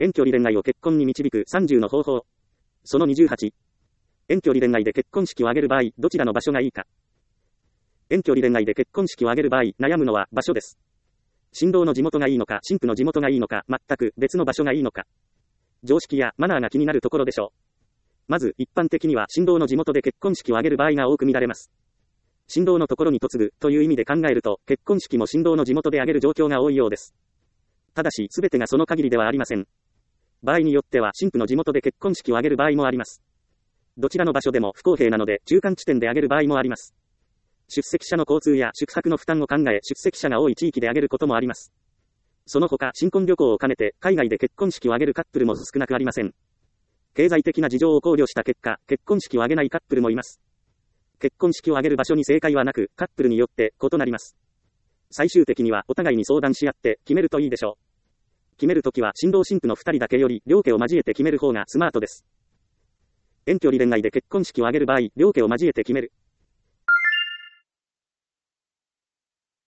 遠距離恋愛を結婚に導く30の方法。その28。遠距離恋愛で結婚式を挙げる場合、どちらの場所がいいか。遠距離恋愛で結婚式を挙げる場合、悩むのは場所です。新郎の地元がいいのか、新婦の地元がいいのか、全く別の場所がいいのか。常識やマナーが気になるところでしょう。まず、一般的には新郎の地元で結婚式を挙げる場合が多く見られます。新郎のところに嫁ぐという意味で考えると、結婚式も新郎の地元で挙げる状況が多いようです。ただし、すべてがその限りではありません。場合によっては新婦の地元で結婚式を挙げる場合もあります。どちらの場所でも不公平なので、中間地点で挙げる場合もあります。出席者の交通や宿泊の負担を考え、出席者が多い地域で挙げることもあります。その他、新婚旅行を兼ねて、海外で結婚式を挙げるカップルも少なくありません。経済的な事情を考慮した結果、結婚式を挙げないカップルもいます。結婚式を挙げる場所に正解はなく、カップルによって異なります。最終的にはお互いに相談し合って決めるといいでしょう。決めるときは新郎新婦の2人だけより両家を交えて決める方がスマートです。遠距離恋愛で結婚式を挙げる場合、両家を交えて決める。